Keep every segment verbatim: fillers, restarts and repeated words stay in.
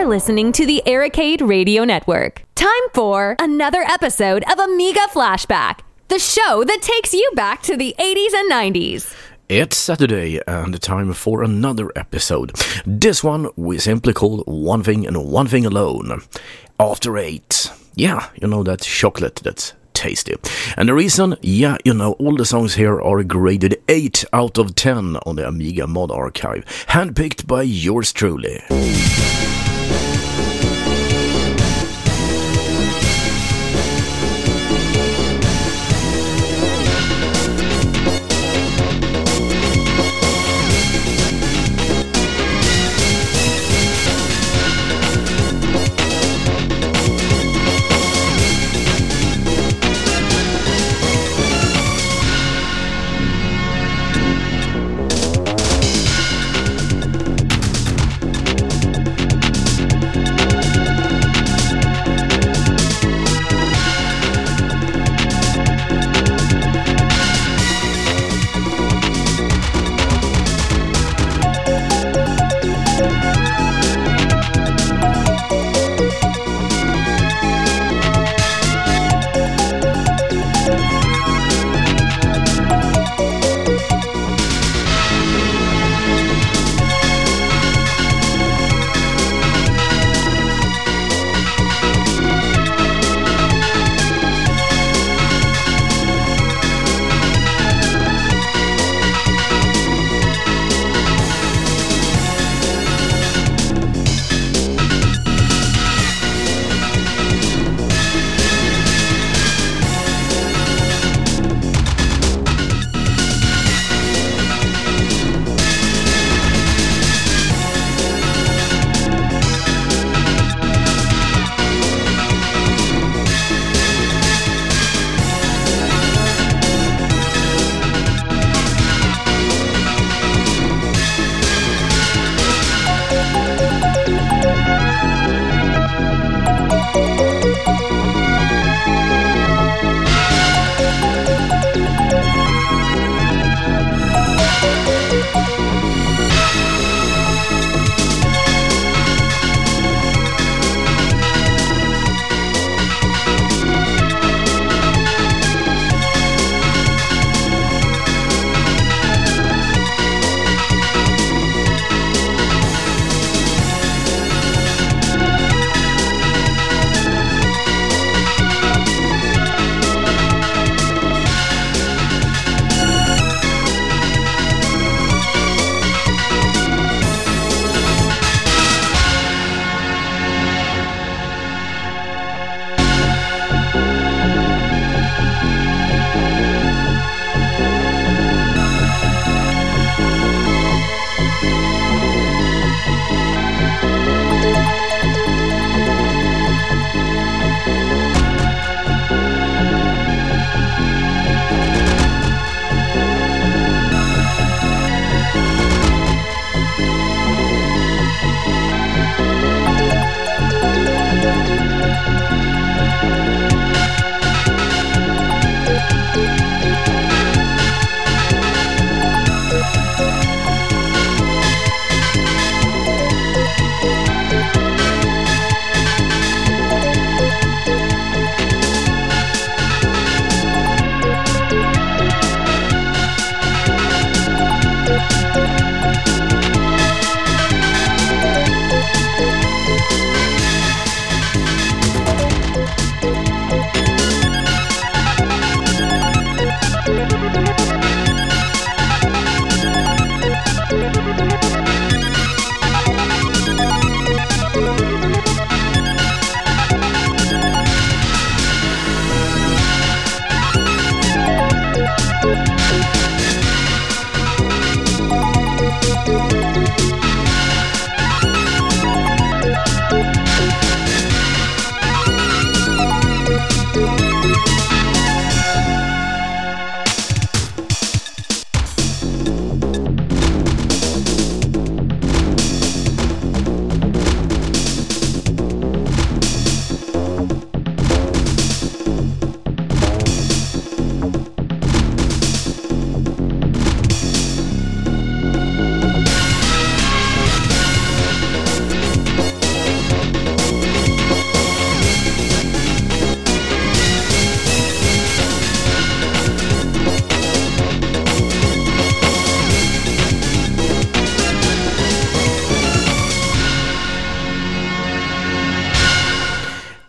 listening to the Arcade Radio Network. Time for another episode of Amiga Flashback, the show that takes you back to the eighties and nineties. It's Saturday and time for another episode. This one we simply call One Thing and One Thing Alone. After Eight. Yeah, you know that chocolate that's tasty. And the reason, yeah, you know, all the songs here are graded eight out of ten on the Amiga Mod Archive, handpicked by yours truly.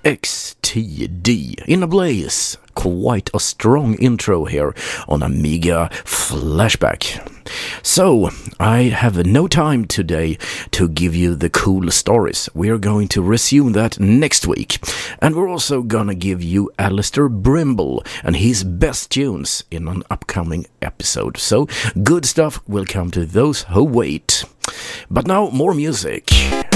X T D in a blaze. Quite a strong intro here on Amiga Flashback. So, I have no time today to give you the cool stories. We are going to resume that next week. And we're also gonna give you Alistair Brimble and his best tunes in an upcoming episode. So, good stuff will come to those who wait. But now, more music.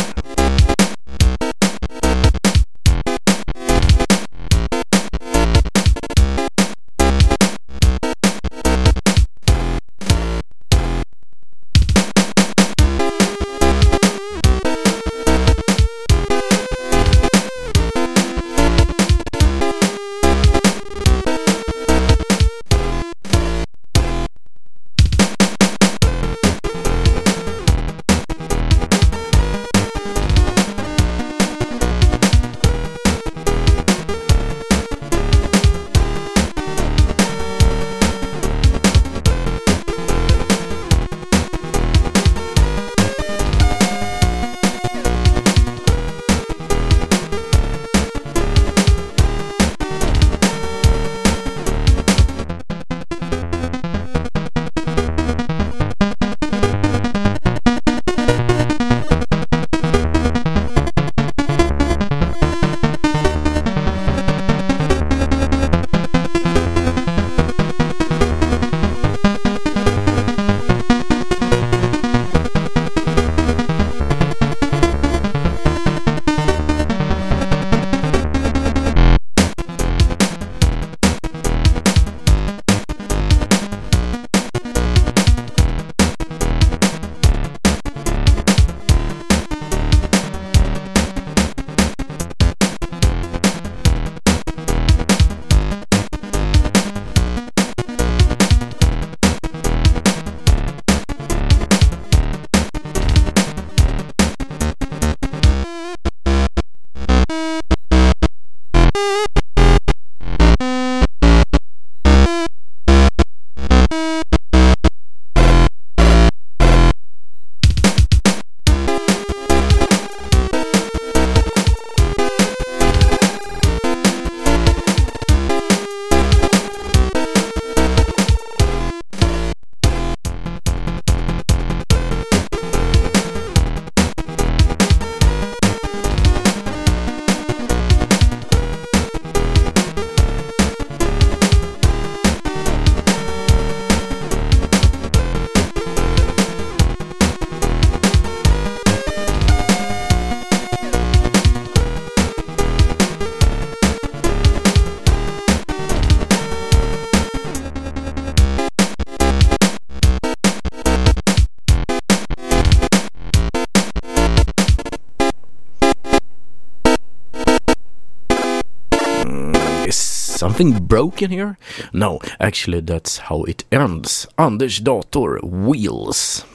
Something broken here? No, actually that's how it ends. Anders dator, Wheels.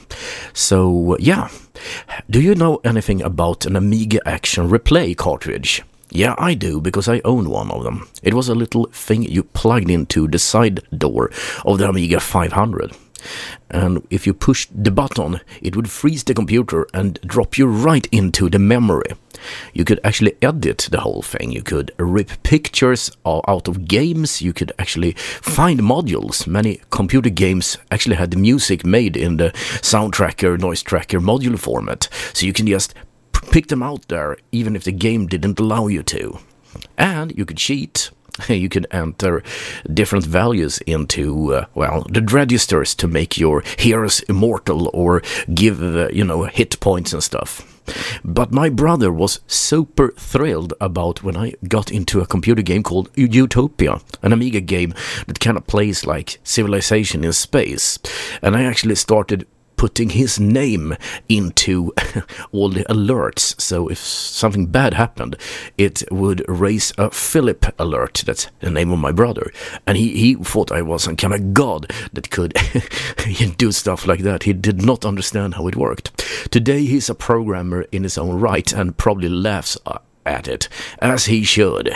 So, yeah. Do you know anything about an Amiga Action Replay cartridge? Yeah, I do, because I own one of them. It was a little thing you plugged into the side door of the Amiga five hundred. And if you pushed the button, it would freeze the computer and drop you right into the memory. You could actually edit the whole thing. You could rip pictures out of games. You could actually find modules. Many computer games actually had the music made in the sound tracker, noise tracker module format. So you can just pick them out there, even if the game didn't allow you to. And you could cheat. You could enter different values into, uh, well, the registers to make your heroes immortal or give, uh, you know, hit points and stuff. But my brother was super thrilled about when I got into a computer game called Utopia, an Amiga game that kind of plays like Civilization in space. And I actually started putting his name into all the alerts, so if something bad happened, it would raise a Philip alert. That's the name of my brother, and he, he thought I was some kind of god that could do stuff like that. He did not understand how it worked. Today he's a programmer in his own right and probably laughs at it, as he should.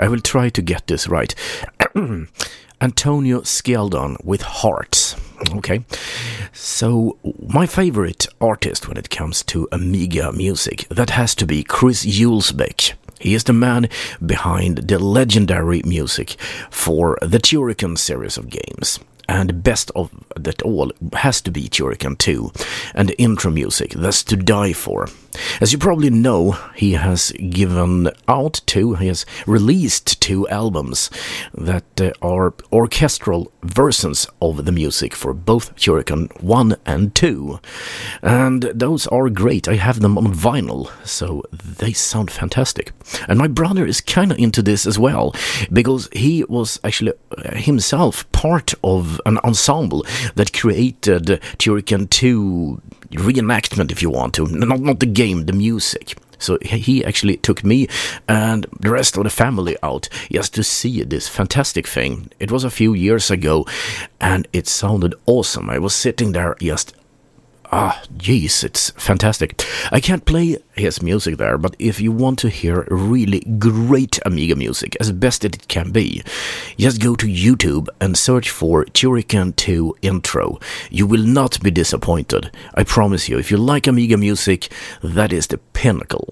I will try to get this right. Antonio Skeldon with Hearts. Okay, so my favorite artist when it comes to Amiga music, that has to be Chris Julsbeck. He is the man behind the legendary music for the Turrican series of games. And the best of that all has to be Turrican two, and the intro music, that's to die for. As you probably know, he has given out two, he has released two albums that uh, are orchestral versions of the music for both Turrican one and two. And those are great. I have them on vinyl, so they sound fantastic. And my brother is kind of into this as well, because he was actually uh, himself part of an ensemble that created Turrican two reenactment, if you want to, not not the game, the music. So he actually took me and the rest of the family out just to see this fantastic thing. It was a few years ago, and it sounded awesome. I was sitting there just, ah, jeez, it's fantastic. I can't play his music there, but if you want to hear really great Amiga music, as best as it can be, just go to YouTube and search for Turrican two intro. You will not be disappointed. I promise you, if you like Amiga music, that is the pinnacle.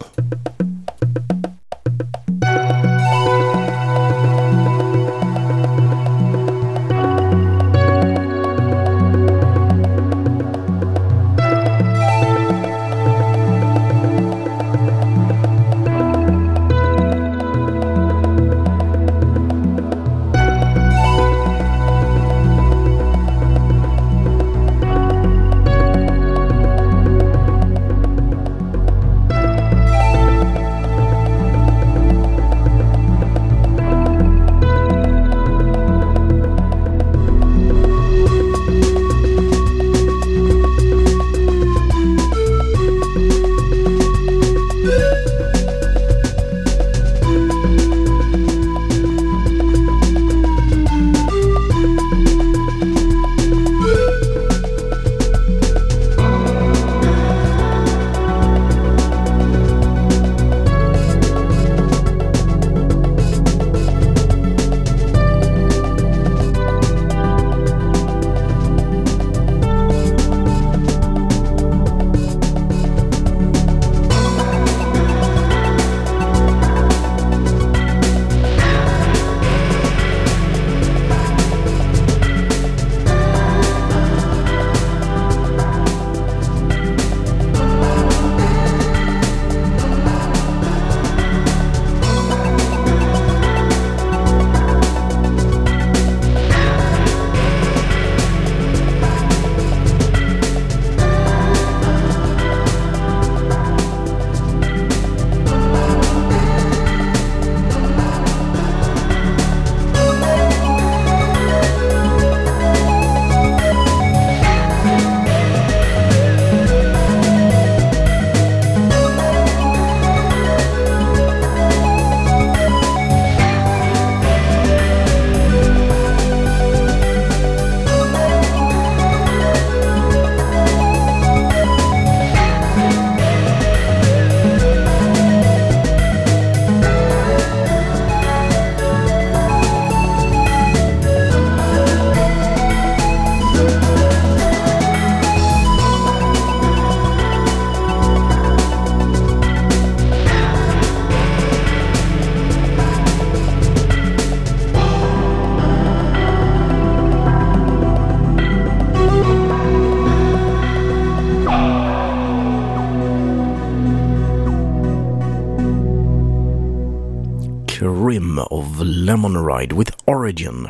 Rim of Lemon Ride with Origin.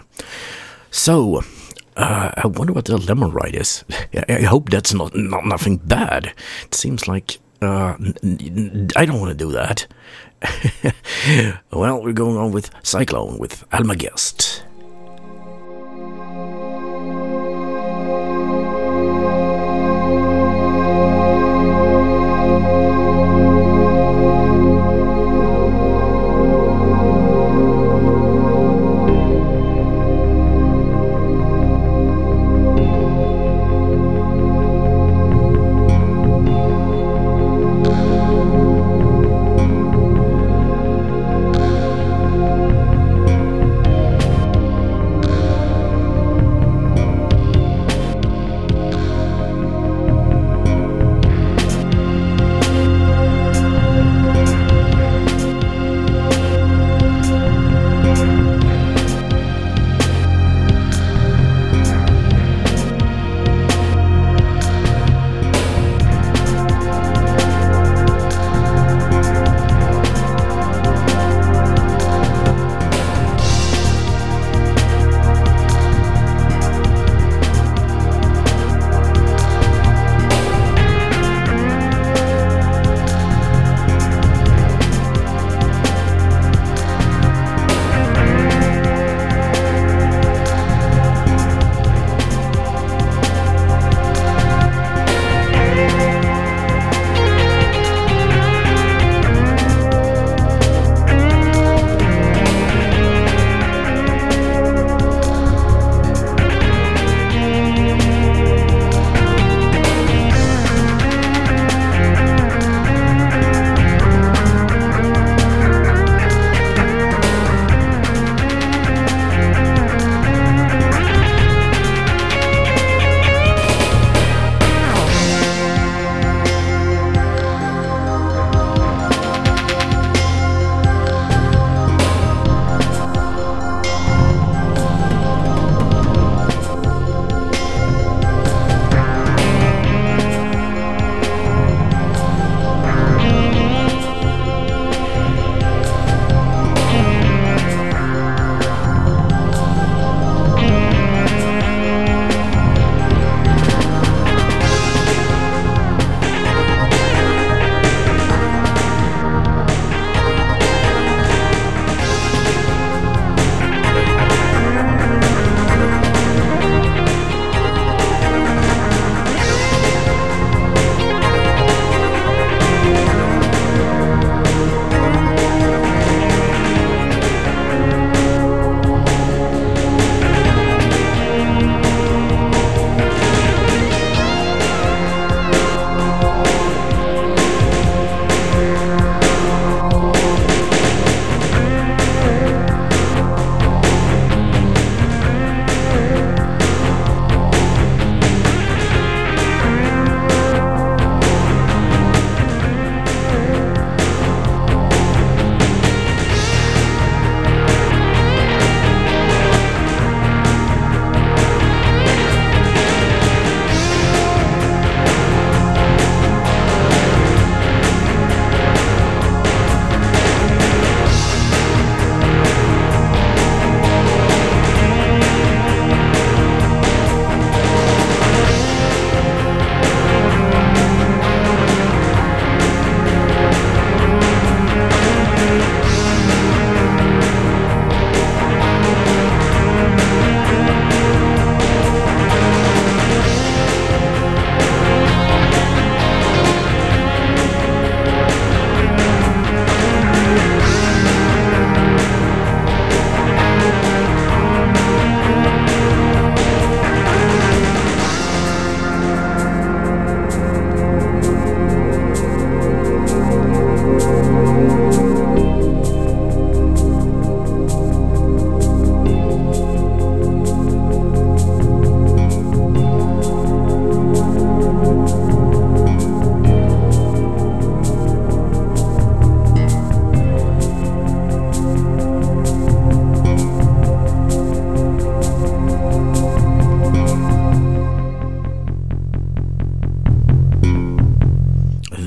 So, uh, I wonder what the Lemon Ride is. I hope that's not, not nothing bad. It seems like uh, I don't want to do that. Well, we're going on with Cyclone with Almagest.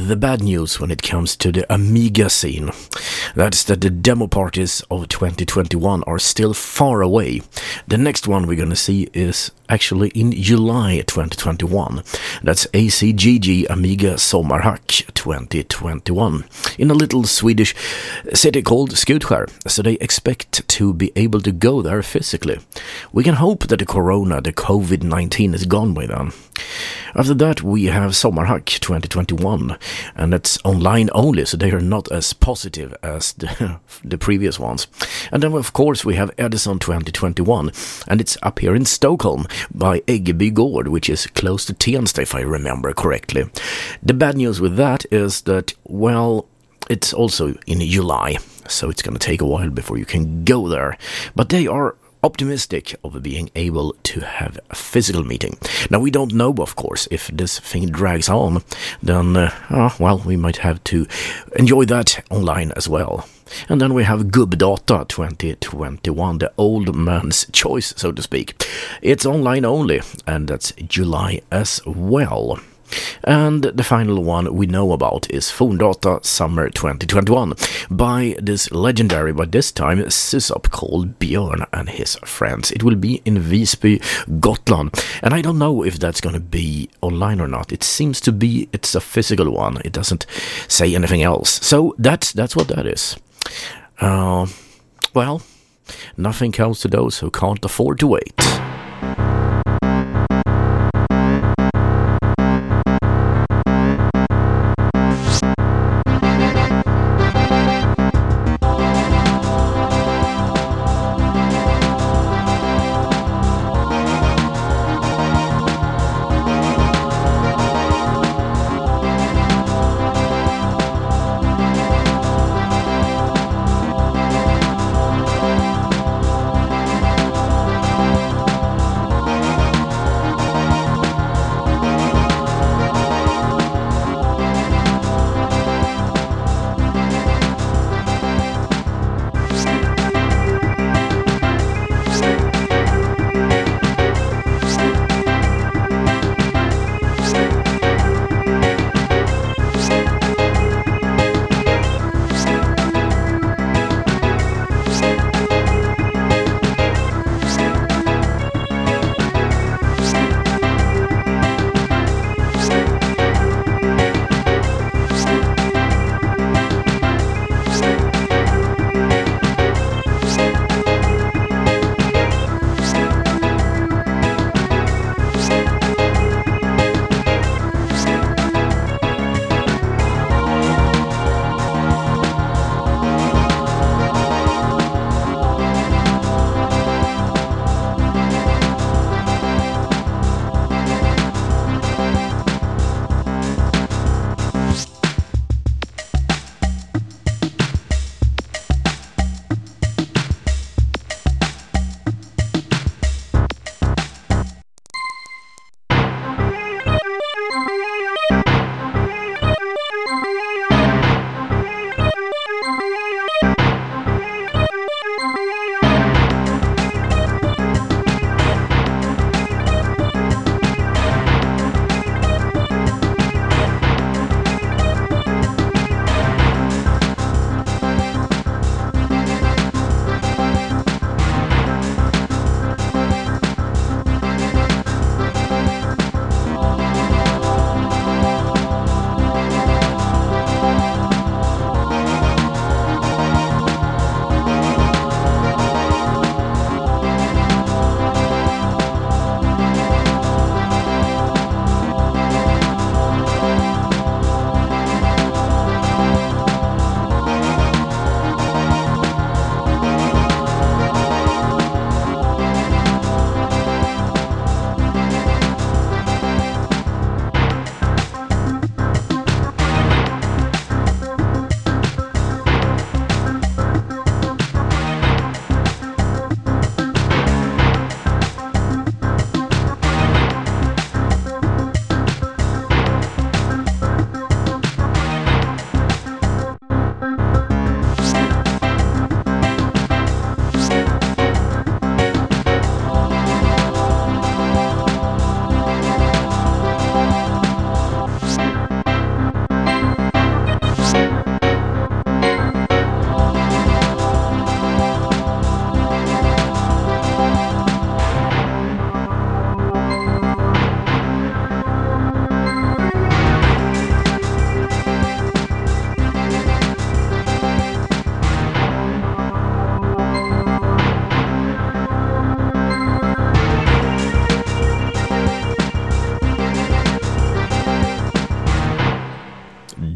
the bad news when it comes to the Amiga scene. That's that the demo parties of twenty twenty-one are still far away. The next one we're gonna see is actually in July twenty twenty-one. That's A C G G Amiga Sommarhack twenty twenty-one in a little Swedish city called Skutskär, so they expect to be able to go there physically. We can hope that the corona, the covid nineteen is gone by then. After that we have Sommarhack twenty twenty-one, and that's online only, so they are not as positive as the, the previous ones. And then of course we have Edison twenty twenty-one, and it's up here in Stockholm by Eggeby Gård, which is close to Tensta if I remember correctly. The bad news with that is that, well, it's also in July, so it's going to take a while before you can go there. But they are optimistic of being able to have a physical meeting. Now, we don't know, of course, if this thing drags on, then, uh, oh, well, we might have to enjoy that online as well. And then we have Gubbdata twenty twenty-one, the old man's choice, so to speak. It's online only, and that's July as well. And the final one we know about is Fondata Summer twenty twenty-one by this legendary, but this time Sysop called Björn and his friends. It will be in Visby, Gotland, and I don't know if that's going to be online or not. It seems to be it's a physical one. It doesn't say anything else. So that's that's what that is. Uh, well, nothing comes to those who can't afford to wait.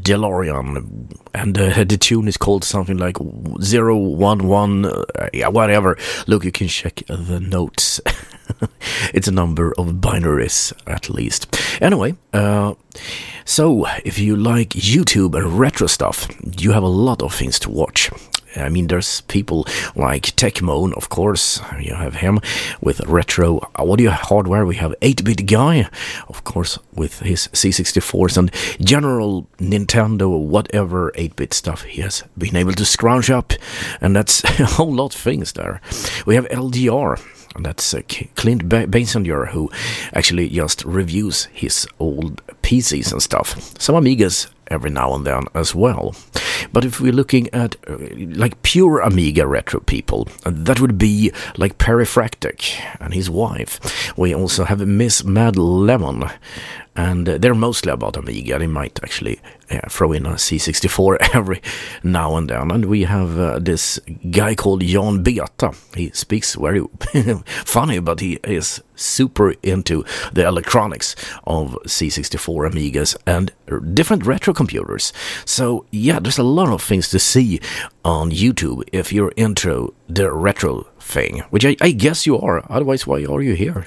DeLorean, and uh, the tune is called something like zero one one, uh, yeah, whatever. Look, you can check the notes. It's a number of binaries, at least. Anyway, uh, so if you like YouTube and retro stuff, you have a lot of things to watch. I mean, there's people like Techmoan, of course. You have him with retro audio hardware. We have eight-bit Guy, of course, with his C sixty-fours and general Nintendo, whatever eight-bit stuff he has been able to scrounge up. And that's a whole lot of things there. We have L D R. And that's uh, Clint ba- Basinger, who actually just reviews his old P Cs and stuff. Some Amigas every now and then as well. But if we're looking at uh, like pure Amiga retro people, uh, that would be like Perifractic and his wife. We also have Miss Mad Lemon, and uh, they're mostly about Amiga. They might actually uh, throw in a C sixty-four every now and then. And we have uh, this guy called Jan Beta. He speaks very funny, but he is super into the electronics of C sixty-four Amigas and different retro computers. So yeah, there's a lot of things to see on YouTube if you're into the retro thing, which I, I guess you are. Otherwise, why are you here?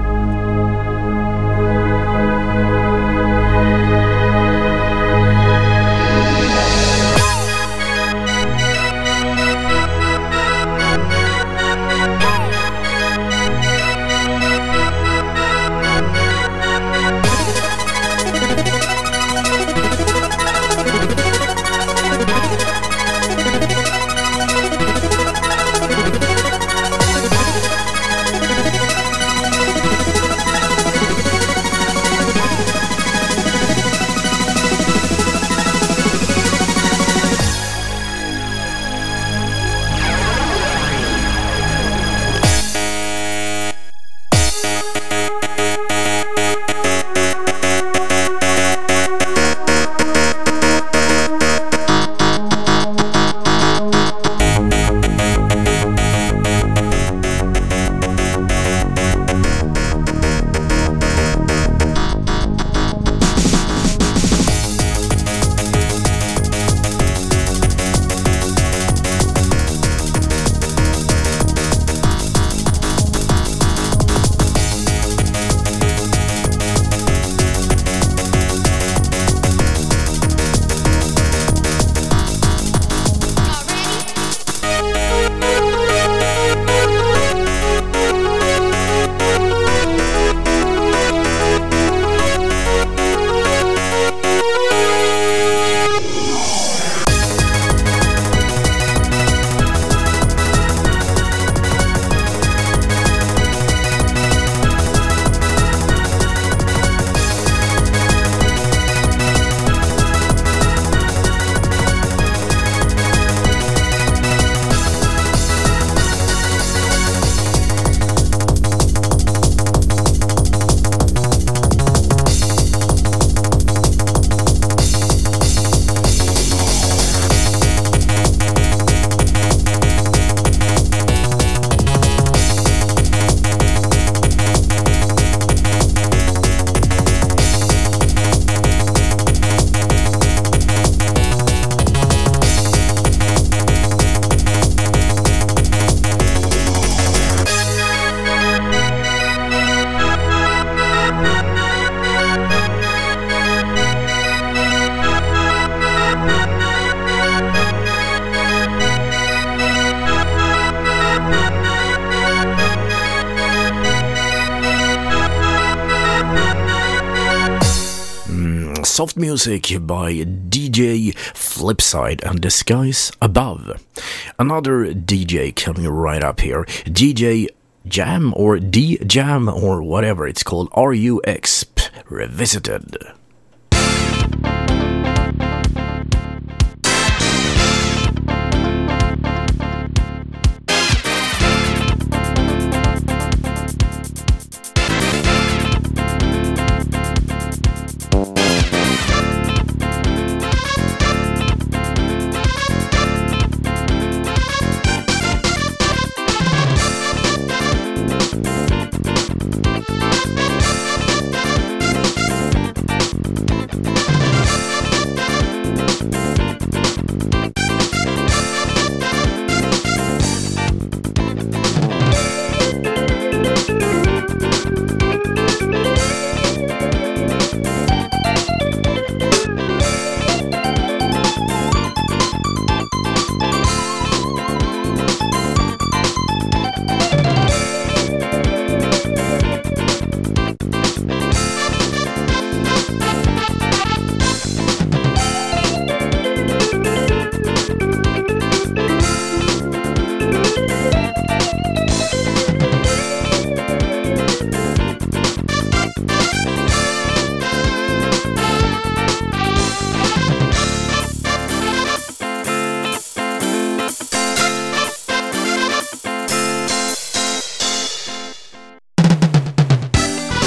Soft music by D J Flipside and The Skies Above. Another D J coming right up here, D J Jam or D Jam or whatever it's called, R U X P Revisited.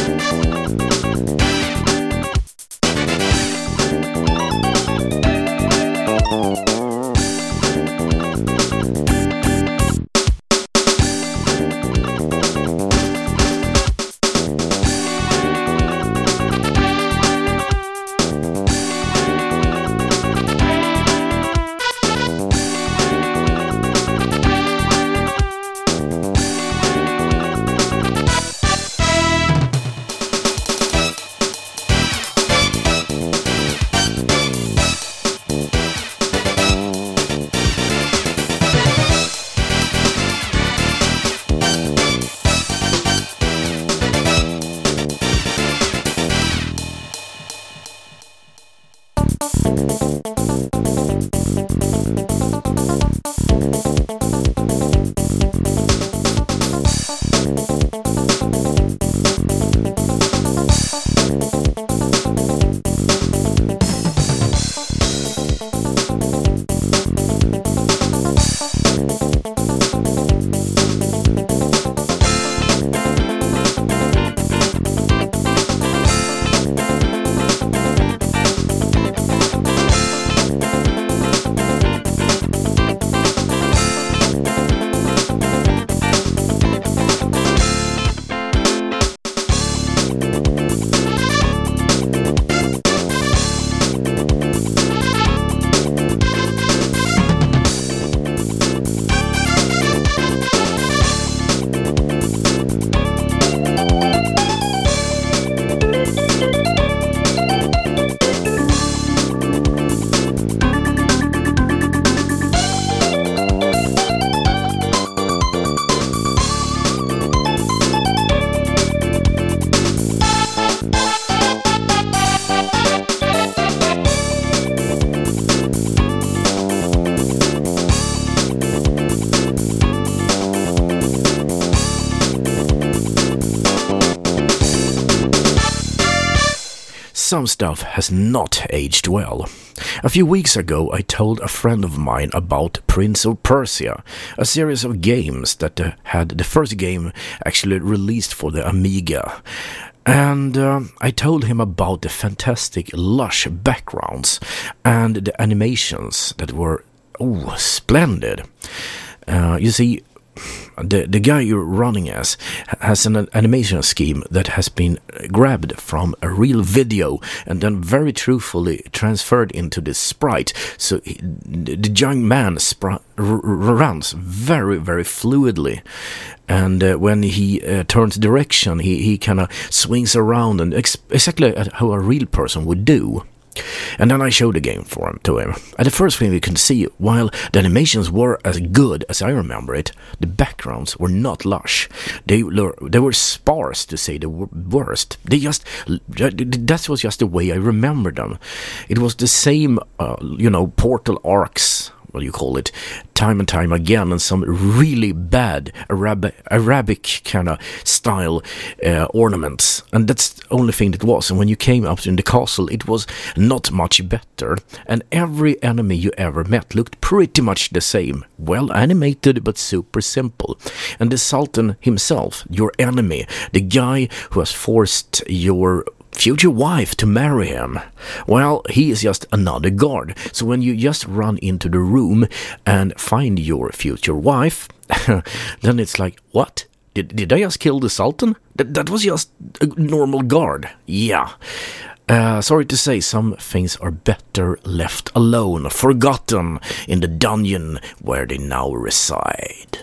Some stuff has not aged well. A few weeks ago I told a friend of mine about Prince of Persia, a series of games that uh, had the first game actually released for the Amiga. And uh, I told him about the fantastic lush backgrounds and the animations that were, oh, splendid. Uh, you see, The the guy you're running as has an animation scheme that has been grabbed from a real video and then very truthfully transferred into this sprite. So he, the young man spr- r- runs very, very fluidly. And uh, when he uh, turns direction, he, he kind of swings around and ex- exactly how a real person would do. And then I showed the game for him to him. And the first thing we could see, while the animations were as good as I remember it, the backgrounds were not lush. They were they were sparse, to say the worst. They just that was just the way I remember them. It was the same, uh, you know, Portal arcs. What do you call it, time and time again, and some really bad Arab- Arabic kind of style uh, ornaments, and that's the only thing that was. And when you came up in the castle, it was not much better, and every enemy you ever met looked pretty much the same, well animated but super simple. And the Sultan himself, your enemy, the guy who has forced your future wife to marry him, well, he is just another guard. So when you just run into the room and find your future wife, then it's like, what? Did, did I just kill the Sultan? That, that was just a normal guard. Yeah. Uh, sorry to say, some things are better left alone, forgotten in the dungeon where they now reside.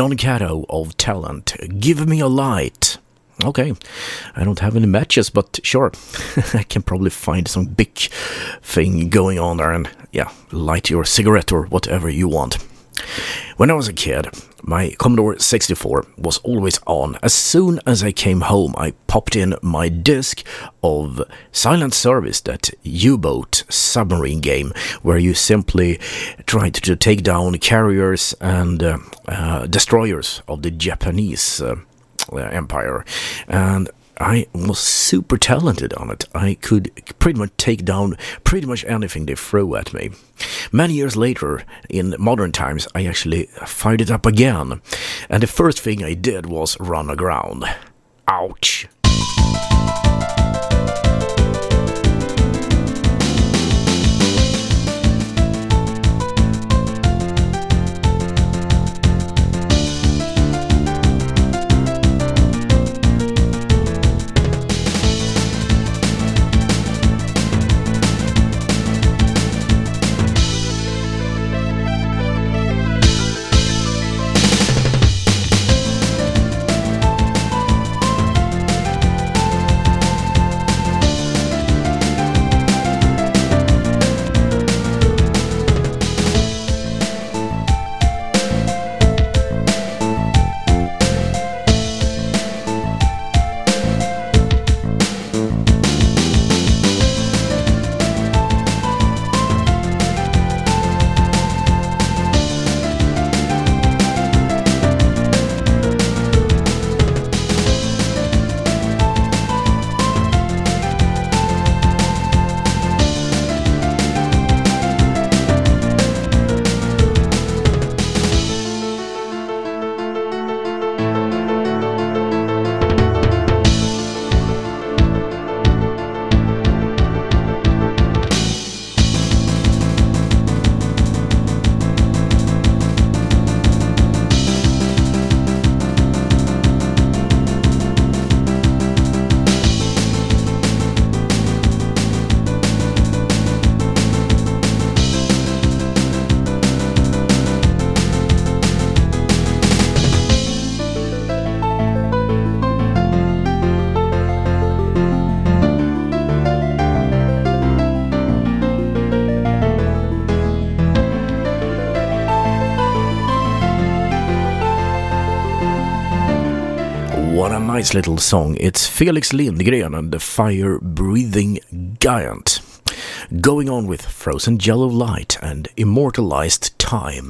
Don Cato of Talent, Give Me a Light. Okay, I don't have any matches, but sure, I can probably find some big thing going on there and, yeah, light your cigarette or whatever you want. When I was a kid, my Commodore sixty-four was always on. As soon as I came home, I popped in my disc of Silent Service, that U-boat submarine game, where you simply tried to take down carriers and uh, uh, destroyers of the Japanese uh, empire. And I was super talented on it. I could pretty much take down pretty much anything they threw at me. Many years later, in modern times, I actually fired it up again. And the first thing I did was run aground. Ouch. What a nice little song. It's Felix Lindgren and the Fire-Breathing Giant. Going on with Frozen Yellow Light and Immortalized Time.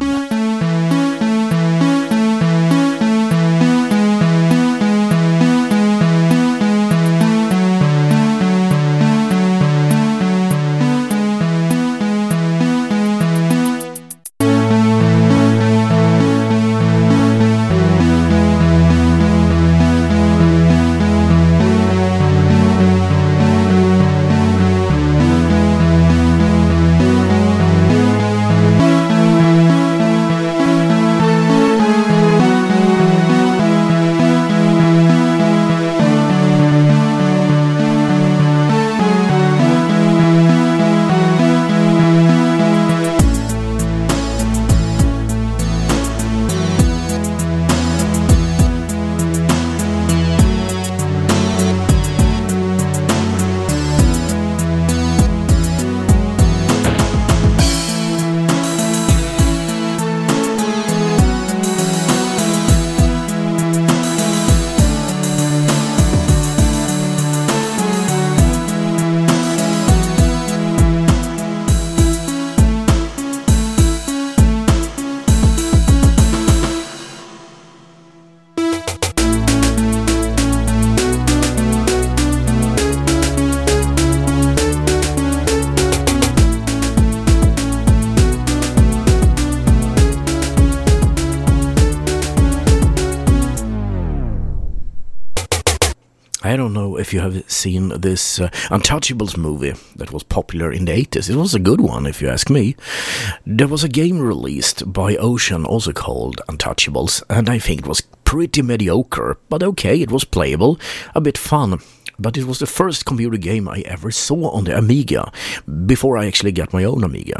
I don't know if you have seen this uh, Untouchables movie that was popular in the eighties. It was a good one, if you ask me. There was a game released by Ocean, also called Untouchables, and I think it was pretty mediocre, but okay, it was playable, a bit fun. But it was the first computer game I ever saw on the Amiga, before I actually got my own Amiga.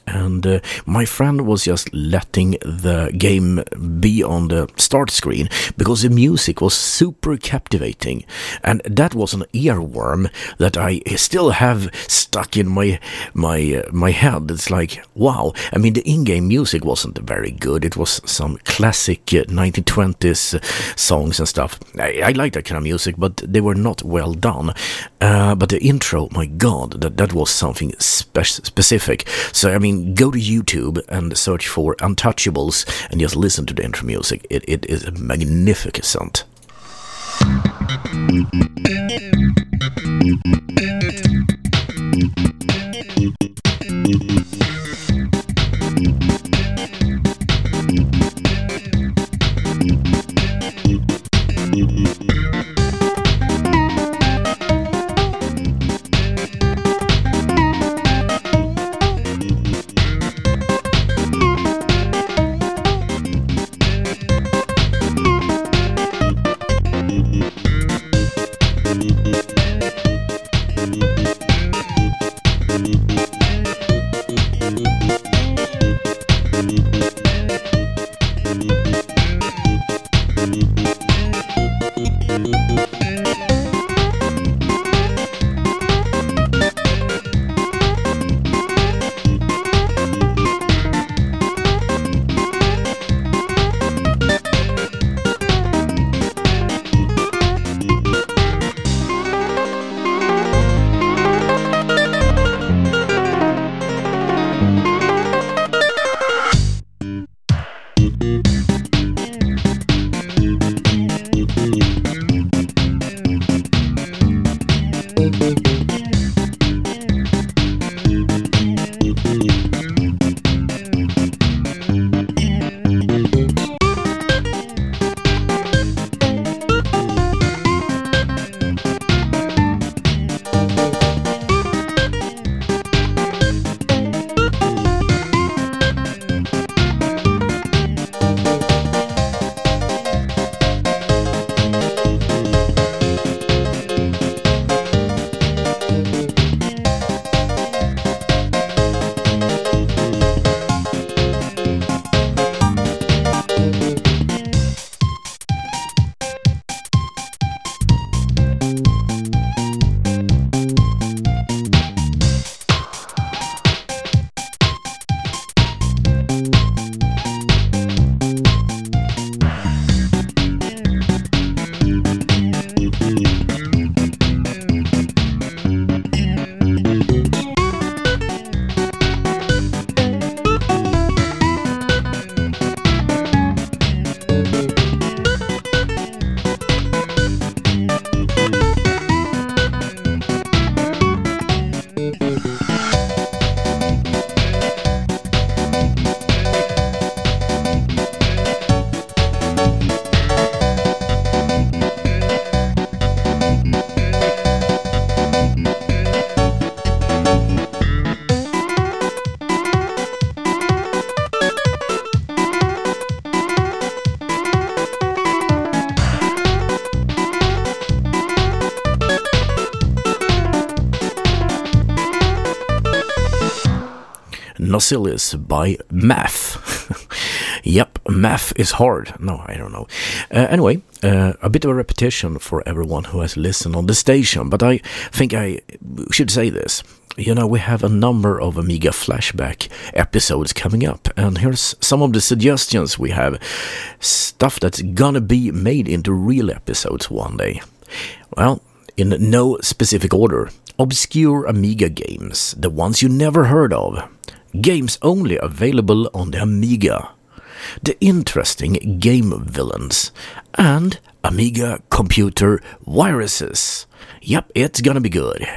and uh, my friend was just letting the game be on the start screen because the music was super captivating, and that was an earworm that I still have stuck in my my uh, my head. It's like, wow. I mean, the in-game music wasn't very good. It was some classic uh, nineteen twenties uh, songs and stuff. I, I like that kind of music, but they were not well done. Uh, but the intro, my God, that, that was something spe- specific. So, I mean, go to YouTube and search for Untouchables and just listen to the intro music. It, it is magnificent. Nausilis by Math. Yep, math is hard. No, I don't know. Uh, anyway, uh, a bit of a repetition for everyone who has listened on the station, but I think I should say this. You know, we have a number of Amiga Flashback episodes coming up, and here's some of the suggestions we have. Stuff that's gonna be made into real episodes one day. Well, in no specific order. Obscure Amiga games, the ones you never heard of. Games only available on the Amiga. The interesting game villains. And Amiga computer viruses. Yep, it's gonna be good.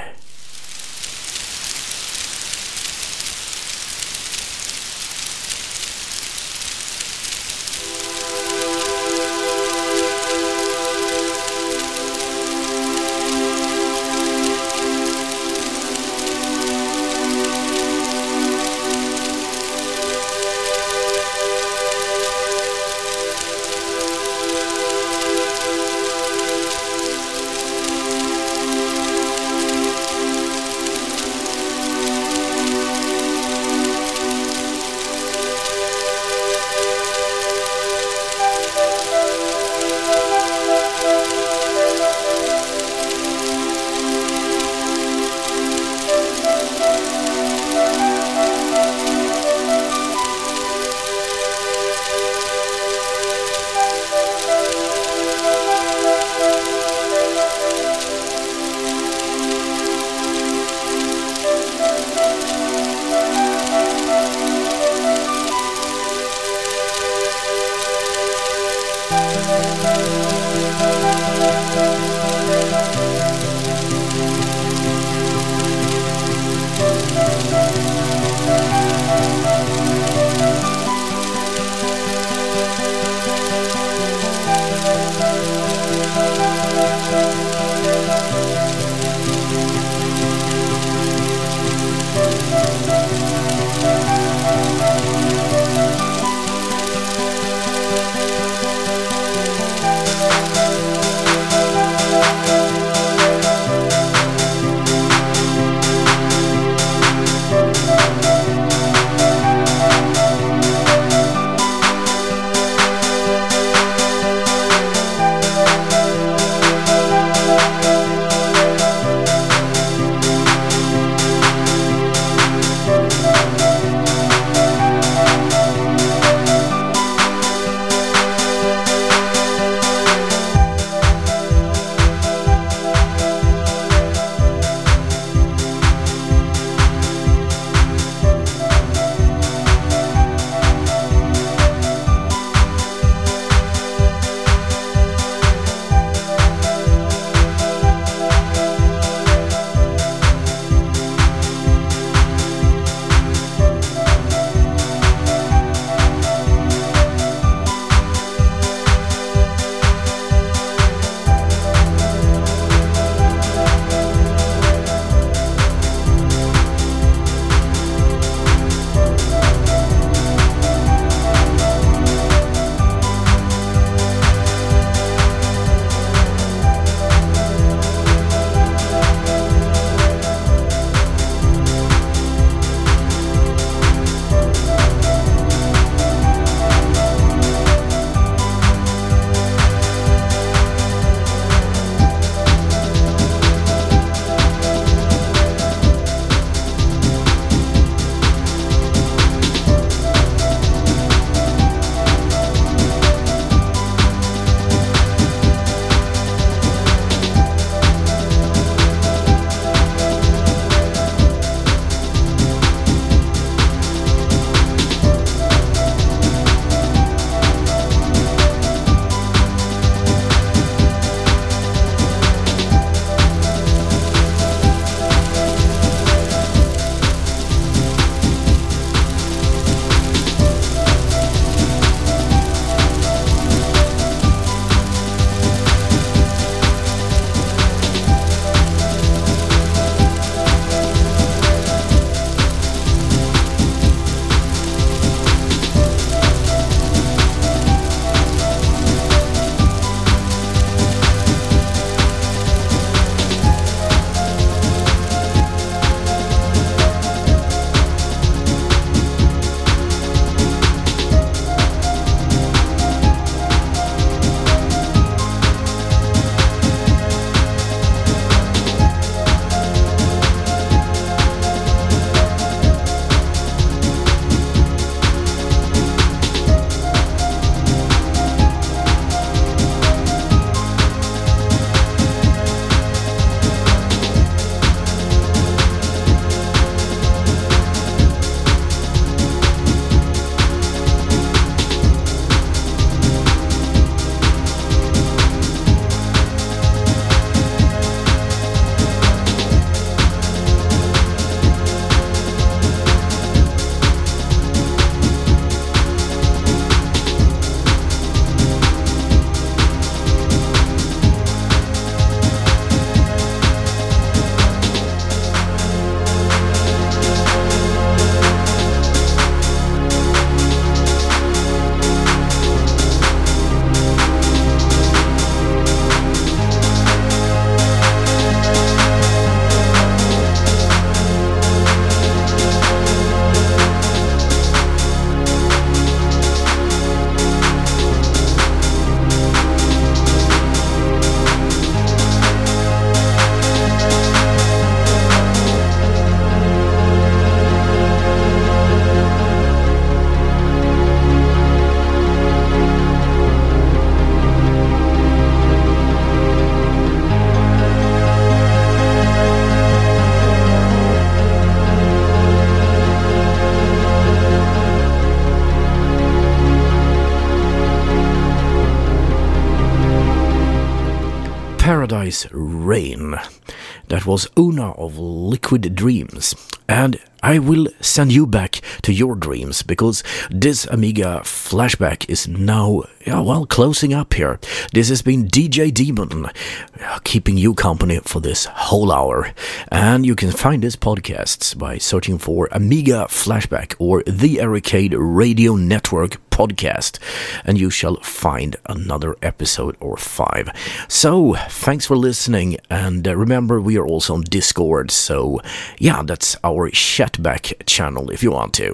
nice rain. That was Una of Liquid Dreams. And I will send you back to your dreams, because this Amiga flashback is now, yeah, well, closing up here. This has been D J Demon, uh, keeping you company for this whole hour. And you can find this podcast by searching for Amiga Flashback or the Arcade Radio Network podcast, and you shall find another episode or five. So, thanks for listening, and uh, remember, we are also on Discord, so yeah, that's our chatback channel if you want to.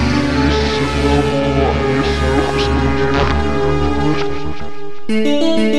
Thank you.